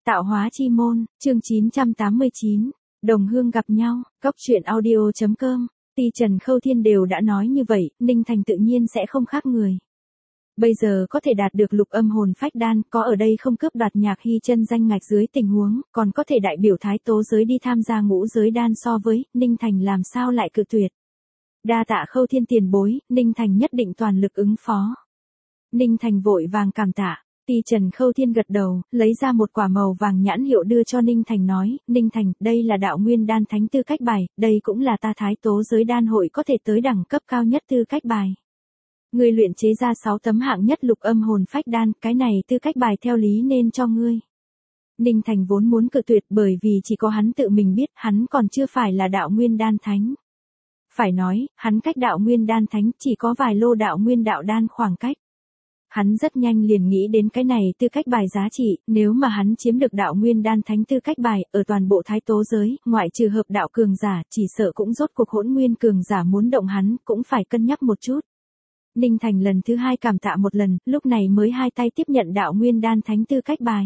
Tạo hóa chi môn, chương 989, đồng hương gặp nhau, Cốc truyện audio.com, Ti Trần Khâu Thiên đều đã nói như vậy, Ninh Thành tự nhiên sẽ không khác người. Bây giờ có thể đạt được lục âm hồn phách đan, có ở đây không cướp đoạt Nhạc Hy chân danh ngạch dưới tình huống, còn có thể đại biểu thái tố giới đi tham gia ngũ giới đan so với, Ninh Thành làm sao lại cự tuyệt. Đa tạ Khâu Thiên tiền bối, Ninh Thành nhất định toàn lực ứng phó. Ninh Thành vội vàng cảm tạ. Ti Trần Khâu Thiên gật đầu, lấy ra một quả màu vàng nhãn hiệu đưa cho Ninh Thành nói, Ninh Thành, đây là đạo nguyên đan thánh tư cách bài, đây cũng là ta thái tố giới đan hội có thể tới đẳng cấp cao nhất tư cách bài. Ngươi luyện chế ra 6 tấm hạng nhất lục âm hồn phách đan, cái này tư cách bài theo lý nên cho ngươi. Ninh Thành vốn muốn cự tuyệt bởi vì chỉ có hắn tự mình biết hắn còn chưa phải là đạo nguyên đan thánh. Phải nói, hắn cách đạo nguyên đan thánh chỉ có vài lô đạo nguyên đạo đan khoảng cách. Hắn rất nhanh liền nghĩ đến cái này tư cách bài giá trị, nếu mà hắn chiếm được đạo nguyên đan thánh tư cách bài, ở toàn bộ thái tố giới, ngoại trừ hợp đạo cường giả, chỉ sợ cũng rốt cuộc hỗn nguyên cường giả muốn động hắn, cũng phải cân nhắc một chút. Ninh Thành lần thứ 2 cảm tạ một lần, lúc này mới hai tay tiếp nhận đạo nguyên đan thánh tư cách bài.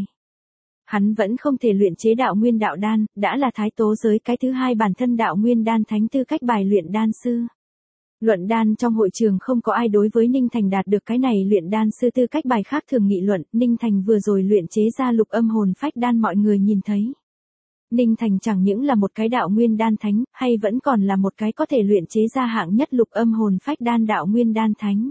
Hắn vẫn không thể luyện chế đạo nguyên đạo đan, đã là thái tố giới cái thứ 2 bản thân đạo nguyên đan thánh tư cách bài luyện đan sư. Luận đan trong hội trường không có ai đối với Ninh Thành đạt được cái này luyện đan sư tư cách bài khác thường nghị luận, Ninh Thành vừa rồi luyện chế ra lục âm hồn phách đan mọi người nhìn thấy. Ninh Thành chẳng những là một cái đạo nguyên đan thánh, hay vẫn còn là một cái có thể luyện chế ra hạng nhất lục âm hồn phách đan đạo nguyên đan thánh.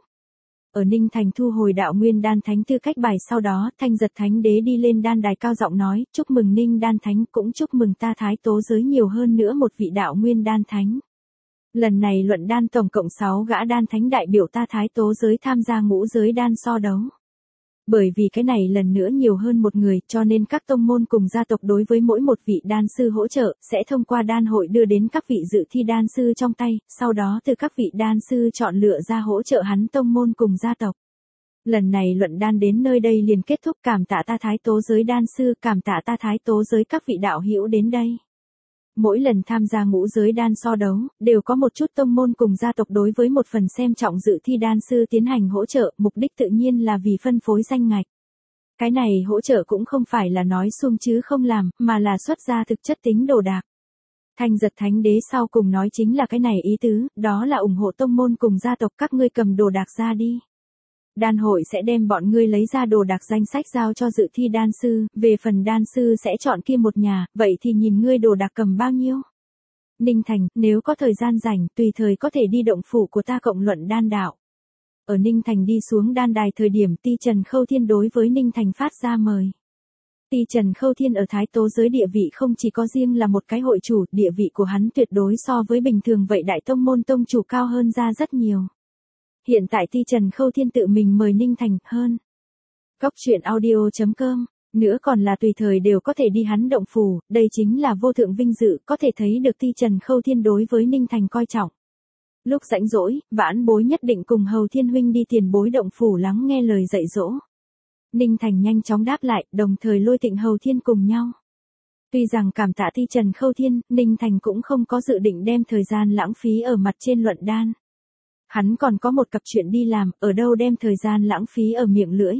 Ở Ninh Thành thu hồi đạo nguyên đan thánh tư cách bài sau đó, Thanh Giật Thánh Đế đi lên đan đài cao giọng nói, chúc mừng Ninh đan thánh, cũng chúc mừng ta thái tố giới nhiều hơn nữa một vị đạo nguyên đan thánh. Lần này luận đan tổng cộng 6 gã đan thánh đại biểu ta thái tố giới tham gia ngũ giới đan so đấu. Bởi vì cái này lần nữa nhiều hơn một người, cho nên các tông môn cùng gia tộc đối với mỗi một vị đan sư hỗ trợ, sẽ thông qua đan hội đưa đến các vị dự thi đan sư trong tay, sau đó từ các vị đan sư chọn lựa ra hỗ trợ hắn tông môn cùng gia tộc. Lần này luận đan đến nơi đây liền kết thúc, cảm tạ ta thái tố giới đan sư, cảm tạ ta thái tố giới các vị đạo hữu đến đây. Mỗi lần tham gia ngũ giới đan so đấu, đều có một chút tông môn cùng gia tộc đối với một phần xem trọng dự thi đan sư tiến hành hỗ trợ, mục đích tự nhiên là vì phân phối danh ngạch. Cái này hỗ trợ cũng không phải là nói suông chứ không làm, mà là xuất ra thực chất tính đồ đạc. Thanh Giật Thánh Đế sau cùng nói chính là cái này ý tứ, đó là ủng hộ tông môn cùng gia tộc các ngươi cầm đồ đạc ra đi. Đan hội sẽ đem bọn ngươi lấy ra đồ đạc danh sách giao cho dự thi đan sư, về phần đan sư sẽ chọn kia một nhà, vậy thì nhìn ngươi đồ đạc cầm bao nhiêu. Ninh Thành, nếu có thời gian rảnh, tùy thời có thể đi động phủ của ta cộng luận đan đạo. Ở Ninh Thành đi xuống đan đài thời điểm Ti Trần Khâu Thiên đối với Ninh Thành phát ra mời. Ti Trần Khâu Thiên ở thái tố giới địa vị không chỉ có riêng là một cái hội chủ, địa vị của hắn tuyệt đối so với bình thường vậy đại tông môn tông chủ cao hơn ra rất nhiều. Hiện tại Ti Trần Khâu Thiên tự mình mời Ninh Thành hơn. Cốc truyện audio.com, nữa còn là tùy thời đều có thể đi hắn động phủ, đây chính là vô thượng vinh dự, có thể thấy được Ti Trần Khâu Thiên đối với Ninh Thành coi trọng. Lúc rảnh rỗi, vãn bối nhất định cùng Hầu Thiên huynh đi tiền bối động phủ lắng nghe lời dạy dỗ. Ninh Thành nhanh chóng đáp lại, đồng thời lôi Tịnh Hầu Thiên cùng nhau. Tuy rằng cảm tạ Ti Trần Khâu Thiên, Ninh Thành cũng không có dự định đem thời gian lãng phí ở mặt trên luận đan. Hắn còn có một cặp chuyện đi làm, ở đâu đem thời gian lãng phí ở miệng lưỡi.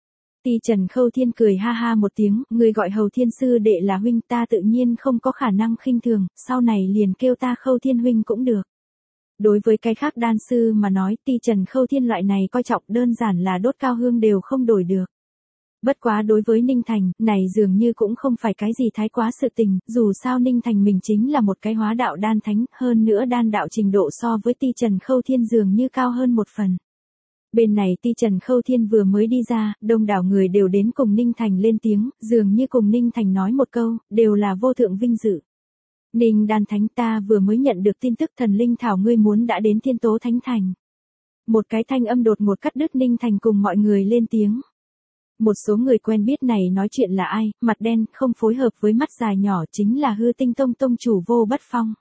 Ti Trần Khâu Thiên cười ha ha một tiếng, người gọi Hầu Thiên sư đệ là huynh, ta tự nhiên không có khả năng khinh thường, sau này liền kêu ta Khâu Thiên huynh cũng được. Đối với cái khác đan sư mà nói, Ti Trần Khâu Thiên loại này coi trọng đơn giản là đốt cao hương đều không đổi được. Bất quá đối với Ninh Thành, này dường như cũng không phải cái gì thái quá sự tình, dù sao Ninh Thành mình chính là một cái hóa đạo đan thánh, hơn nữa đan đạo trình độ so với Ti Trần Khâu Thiên dường như cao hơn một phần. Bên này Ti Trần Khâu Thiên vừa mới đi ra, đông đảo người đều đến cùng Ninh Thành lên tiếng, dường như cùng Ninh Thành nói một câu, đều là vô thượng vinh dự. Ninh đan thánh, ta vừa mới nhận được tin tức thần linh thảo ngươi muốn đã đến Thiên Tố Thánh Thành. Một cái thanh âm đột ngột cắt đứt Ninh Thành cùng mọi người lên tiếng. Một số người quen biết này nói chuyện là ai, mặt đen, không phối hợp với mắt dài nhỏ chính là Hư Tinh Tông tông chủ Vô Bất Phong.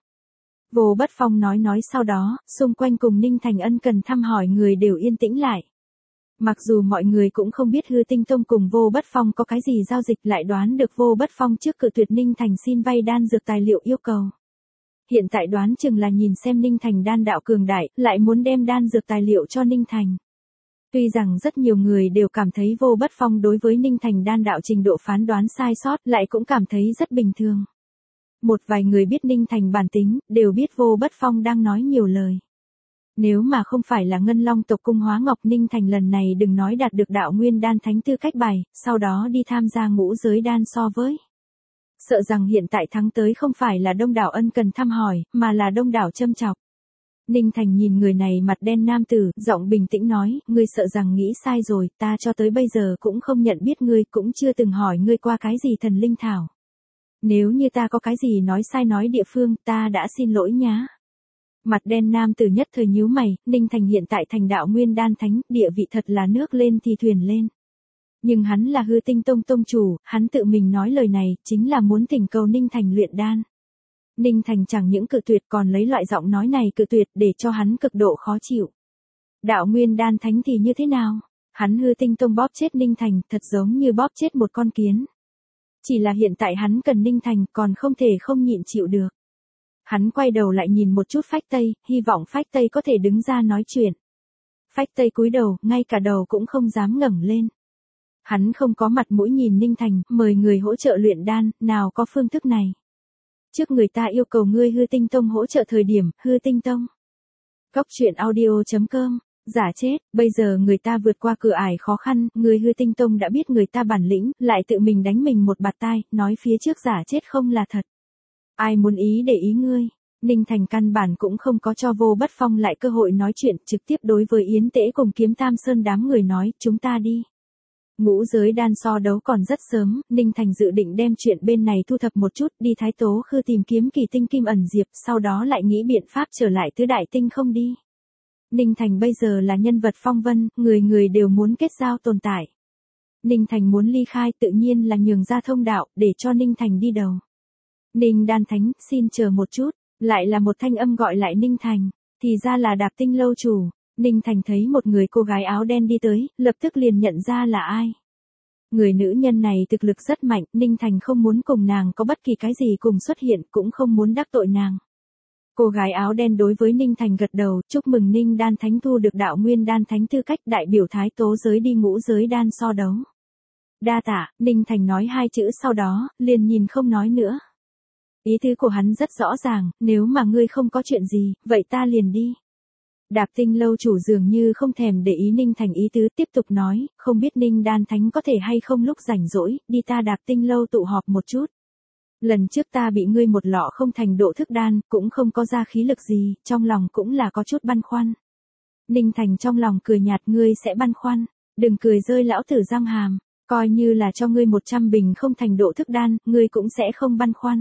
Vô Bất Phong nói sau đó, xung quanh cùng Ninh Thành ân cần thăm hỏi người đều yên tĩnh lại. Mặc dù mọi người cũng không biết Hư Tinh Tông cùng Vô Bất Phong có cái gì giao dịch, lại đoán được Vô Bất Phong trước cự tuyệt Ninh Thành xin vay đan dược tài liệu yêu cầu. Hiện tại đoán chừng là nhìn xem Ninh Thành đan đạo cường đại, lại muốn đem đan dược tài liệu cho Ninh Thành. Tuy rằng rất nhiều người đều cảm thấy Vô Bất Phong đối với Ninh Thành đan đạo trình độ phán đoán sai sót, lại cũng cảm thấy rất bình thường. Một vài người biết Ninh Thành bản tính, đều biết Vô Bất Phong đang nói nhiều lời. Nếu mà không phải là Ngân Long tộc cung hóa Ngọc, Ninh Thành lần này đừng nói đạt được đạo nguyên đan thánh tư cách bài, sau đó đi tham gia ngũ giới đan so với. Sợ rằng hiện tại thắng tới không phải là đông đảo ân cần thăm hỏi, mà là đông đảo châm chọc. Ninh Thành nhìn người này mặt đen nam tử, giọng bình tĩnh nói, ngươi sợ rằng nghĩ sai rồi, ta cho tới bây giờ cũng không nhận biết ngươi, cũng chưa từng hỏi ngươi qua cái gì thần linh thảo. Nếu như ta có cái gì nói sai nói địa phương, ta đã xin lỗi nhá. Mặt đen nam tử nhất thời nhíu mày, Ninh Thành hiện tại thành đạo nguyên đan thánh, địa vị thật là nước lên thì thuyền lên. Nhưng hắn là Hư Tinh Tông tông chủ, hắn tự mình nói lời này, chính là muốn thỉnh cầu Ninh Thành luyện đan. Ninh Thành chẳng những cự tuyệt còn lấy loại giọng nói này cự tuyệt để cho hắn cực độ khó chịu. Đạo nguyên đan thánh thì như thế nào? Hắn Hư Tinh Tông bóp chết Ninh Thành, thật giống như bóp chết một con kiến. Chỉ là hiện tại hắn cần Ninh Thành, còn không thể không nhịn chịu được. Hắn quay đầu lại nhìn một chút Phách Tây, hy vọng Phách Tây có thể đứng ra nói chuyện. Phách Tây cúi đầu, ngay cả đầu cũng không dám ngẩng lên. Hắn không có mặt mũi nhìn Ninh Thành, mời người hỗ trợ luyện đan, nào có phương thức này. Trước người ta yêu cầu ngươi Hư Tinh Tông hỗ trợ thời điểm, Hư Tinh Tông. Cóc truyện audio.com, giả chết, bây giờ người ta vượt qua cửa ải khó khăn, người Hư Tinh Tông đã biết người ta bản lĩnh, lại tự mình đánh mình một bạt tai, nói phía trước giả chết không là thật. Ai muốn ý để ý ngươi? Ninh Thành căn bản cũng không có cho Vô Bất Phong lại cơ hội nói chuyện, trực tiếp đối với Yến Tễ cùng Kiếm Tam Sơn đám người nói, chúng ta đi. Ngũ giới đan so đấu còn rất sớm, Ninh Thành dự định đem chuyện bên này thu thập một chút, đi Thái Tố Khư tìm kiếm kỳ tinh kim ẩn diệp, sau đó lại nghĩ biện pháp trở lại tứ đại tinh không đi. Ninh Thành bây giờ là nhân vật phong vân, người người đều muốn kết giao tồn tại. Ninh Thành muốn ly khai tự nhiên là nhường ra thông đạo, để cho Ninh Thành đi đầu. Ninh Đan Thánh, xin chờ một chút, lại là một thanh âm gọi lại Ninh Thành, thì ra là Đạp Tinh lâu chủ. Ninh Thành thấy một người cô gái áo đen đi tới, lập tức liền nhận ra là ai. Người nữ nhân này thực lực rất mạnh, Ninh Thành không muốn cùng nàng có bất kỳ cái gì cùng xuất hiện, cũng không muốn đắc tội nàng. Cô gái áo đen đối với Ninh Thành gật đầu, chúc mừng Ninh Đan Thánh thu được đạo nguyên đan thánh tư cách đại biểu Thái Tố giới đi ngũ giới đan so đấu. Đa tạ, Ninh Thành nói hai chữ sau đó, liền nhìn không nói nữa. Ý tứ của hắn rất rõ ràng, nếu mà ngươi không có chuyện gì, vậy ta liền đi. Đạp Tinh lâu chủ dường như không thèm để ý Ninh Thành ý tứ, tiếp tục nói, không biết Ninh Đan Thánh có thể hay không lúc rảnh rỗi, đi ta Đạp Tinh lâu tụ họp một chút. Lần trước ta bị ngươi một lọ không thành độ thức đan, cũng không có ra khí lực gì, trong lòng cũng là có chút băn khoăn. Ninh Thành trong lòng cười nhạt, ngươi sẽ băn khoăn, đừng cười rơi lão tử răng hàm, coi như là cho ngươi 100 bình không thành độ thức đan, ngươi cũng sẽ không băn khoăn.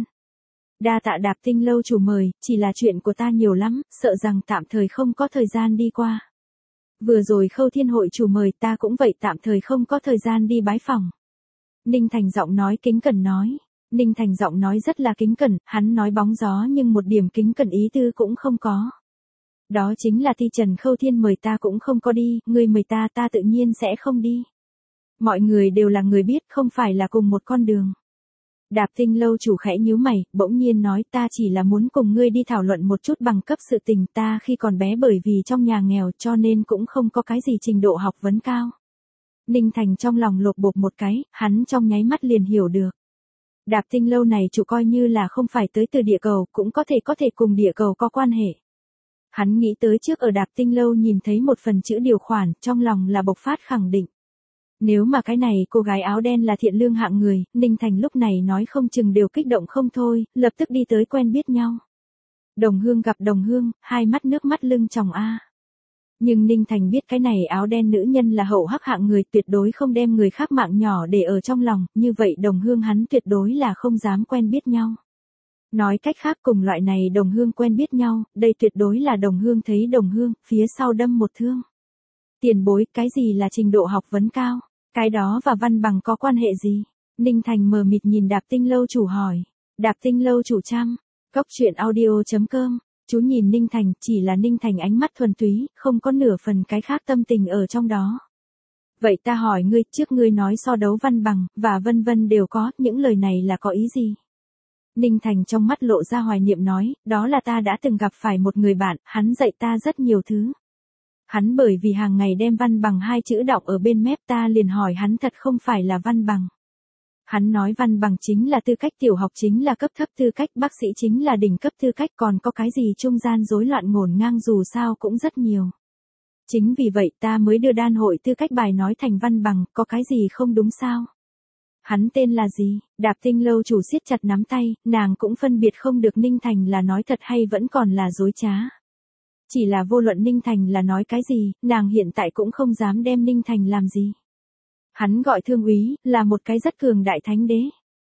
Đa tạ Đạp Tinh lâu chủ mời, chỉ là chuyện của ta nhiều lắm, sợ rằng tạm thời không có thời gian đi qua. Vừa rồi Khâu Thiên hội chủ mời ta cũng vậy, tạm thời không có thời gian đi bái phỏng. Ninh Thành giọng nói kính cẩn nói. Ninh Thành giọng nói rất là kính cẩn, hắn nói bóng gió nhưng một điểm kính cẩn ý tư cũng không có. Đó chính là Ti Trần Khâu Thiên mời ta cũng không có đi, ngươi mời ta ta tự nhiên sẽ không đi. Mọi người đều là người biết, không phải là cùng một con đường. Đạp Tinh lâu chủ khẽ nhíu mày, bỗng nhiên nói, ta chỉ là muốn cùng ngươi đi thảo luận một chút bằng cấp sự tình, ta khi còn bé bởi vì trong nhà nghèo cho nên cũng không có cái gì trình độ học vấn cao. Ninh Thành trong lòng lột bột một cái, hắn trong nháy mắt liền hiểu được. Đạp Tinh lâu này chủ coi như là không phải tới từ địa cầu, cũng có thể cùng địa cầu có quan hệ. Hắn nghĩ tới trước ở Đạp Tinh lâu nhìn thấy một phần chữ điều khoản, trong lòng là bộc phát khẳng định. Nếu mà cái này cô gái áo đen là thiện lương hạng người, Ninh Thành lúc này nói không chừng đều kích động không thôi, lập tức đi tới quen biết nhau. Đồng hương gặp đồng hương, hai mắt nước mắt lưng tròng a. Nhưng Ninh Thành biết cái này áo đen nữ nhân là hậu hắc hạng người, tuyệt đối không đem người khác mạng nhỏ để ở trong lòng, như vậy đồng hương hắn tuyệt đối là không dám quen biết nhau. Nói cách khác cùng loại này đồng hương quen biết nhau, đây tuyệt đối là đồng hương thấy đồng hương, phía sau đâm một thương. Tiền bối, cái gì là trình độ học vấn cao? Cái đó và văn bằng có quan hệ gì? Ninh Thành mờ mịt nhìn Đạp Tinh lâu chủ hỏi. Đạp Tinh lâu chủ chăm. Cóc truyện audio.com. Chú nhìn Ninh Thành, chỉ là Ninh Thành ánh mắt thuần túy, không có nửa phần cái khác tâm tình ở trong đó. Vậy ta hỏi ngươi, trước ngươi nói so đấu văn bằng, và vân vân đều có, những lời này là có ý gì? Ninh Thành trong mắt lộ ra hoài niệm nói, đó là ta đã từng gặp phải một người bạn, hắn dạy ta rất nhiều thứ. Hắn bởi vì hàng ngày đem văn bằng hai chữ đọc ở bên mép ta liền hỏi hắn thật không phải là văn bằng. Hắn nói văn bằng chính là tư cách, tiểu học chính là cấp thấp tư cách, bác sĩ chính là đỉnh cấp tư cách, còn có cái gì trung gian rối loạn ngổn ngang dù sao cũng rất nhiều. Chính vì vậy ta mới đưa đan hội tư cách bài nói thành văn bằng, có cái gì không đúng sao? Hắn tên là gì? Đạp Tinh lâu chủ siết chặt nắm tay, nàng cũng phân biệt không được Ninh Thành là nói thật hay vẫn còn là dối trá. Chỉ là vô luận Ninh Thành là nói cái gì, nàng hiện tại cũng không dám đem Ninh Thành làm gì. Hắn gọi Thương úy, là một cái rất cường đại thánh đế.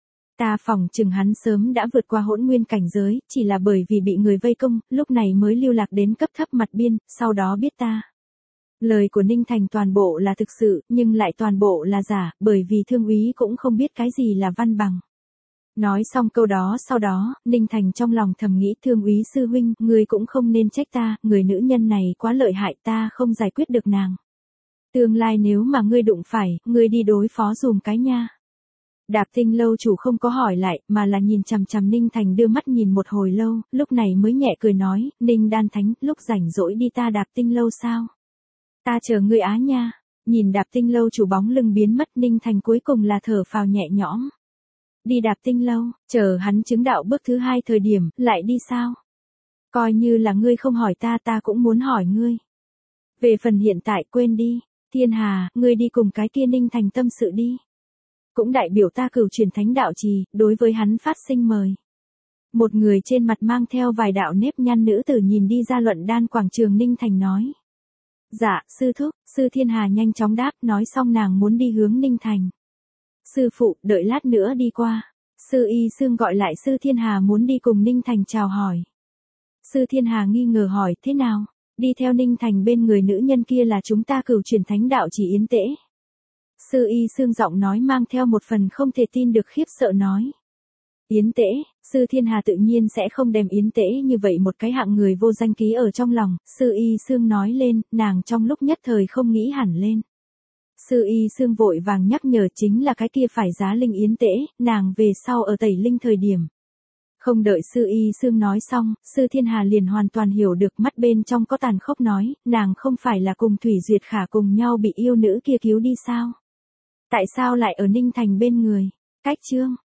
Ta phỏng chừng hắn sớm đã vượt qua hỗn nguyên cảnh giới, chỉ là bởi vì bị người vây công, lúc này mới lưu lạc đến cấp thấp mặt biên, sau đó biết ta. Lời của Ninh Thành toàn bộ là thực sự, nhưng lại toàn bộ là giả, bởi vì Thương úy cũng không biết cái gì là văn bằng. Nói xong câu đó sau đó, Ninh Thành trong lòng thầm nghĩ Thương úy sư huynh, ngươi cũng không nên trách ta, người nữ nhân này quá lợi hại, ta không giải quyết được nàng. Tương lai nếu mà ngươi đụng phải, ngươi đi đối phó dùm cái nha. Đạp Tinh lâu chủ không có hỏi lại, mà là nhìn chằm chằm Ninh Thành đưa mắt nhìn một hồi lâu, lúc này mới nhẹ cười nói, Ninh Đan Thánh, lúc rảnh rỗi đi ta Đạp Tinh lâu sao? Ta chờ ngươi á nha. Nhìn Đạp Tinh lâu chủ bóng lưng biến mất, Ninh Thành cuối cùng là thở phào nhẹ nhõm. Đi Đạp Tinh lâu, chờ hắn chứng đạo bước thứ 2 thời điểm, lại đi sao? Coi như là ngươi không hỏi ta, ta cũng muốn hỏi ngươi. Về phần hiện tại quên đi, Thiên Hà, ngươi đi cùng cái kia Ninh Thành tâm sự đi. Cũng đại biểu ta Cửu Truyền Thánh đạo trì, đối với hắn phát sinh mời. Một người trên mặt mang theo vài đạo nếp nhăn nữ tử nhìn đi ra luận đan quảng trường, Ninh Thành nói. Dạ, sư thúc, sư Thiên Hà nhanh chóng đáp, nói xong nàng muốn đi hướng Ninh Thành. Sư phụ, đợi lát nữa đi qua. Sư Y Sương gọi lại sư Thiên Hà muốn đi cùng Ninh Thành chào hỏi. Sư Thiên Hà nghi ngờ hỏi, thế nào? Đi theo Ninh Thành bên người nữ nhân kia là chúng ta Cửu Truyền Thánh đạo chỉ Yến Tễ. Sư Y Sương giọng nói mang theo một phần không thể tin được khiếp sợ nói. Yến Tễ, sư Thiên Hà tự nhiên sẽ không đem Yến Tễ như vậy một cái hạng người vô danh ký ở trong lòng, sư Y Sương nói lên, nàng trong lúc nhất thời không nghĩ hẳn lên. Sư Y Sương vội vàng nhắc nhở chính là cái kia phải giá linh Yến Tễ, nàng về sau ở tẩy linh thời điểm. Không đợi sư Y Sương nói xong, sư Thiên Hà liền hoàn toàn hiểu được, mắt bên trong có tàn khốc nói, nàng không phải là cùng Thủy Duyệt Khả cùng nhau bị yêu nữ kia cứu đi sao? Tại sao lại ở Ninh Thành bên người? Cách chương